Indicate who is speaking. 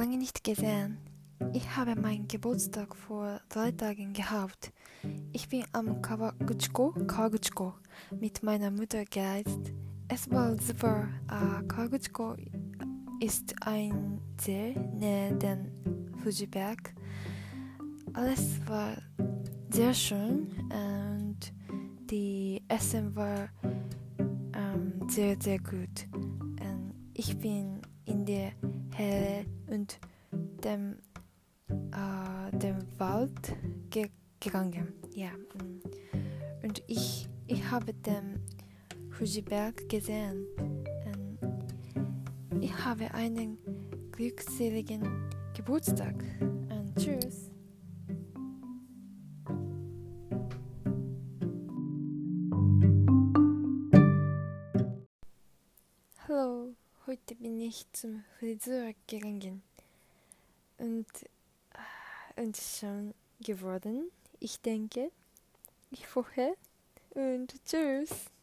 Speaker 1: lange nicht gesehen. Ich habe meinen Geburtstag vor 3 Tagen gehabt. Ich bin am Kawaguchiko mit meiner Mutter gereist. Es war super. Kawaguchiko ist ein See neben dem Fujiberg. Alles war sehr schön und die Essen war sehr, sehr gut. Ich bin in der Höhle und dem Wald gegangen. Ja. Und ich habe den Fujiberg gesehen. Ich habe einen glückseligen Geburtstag. Und tschüss. Hallo, heute bin ich zum Friseur gegangen und schon geworden. Ich denke, ich vorher und tschüss.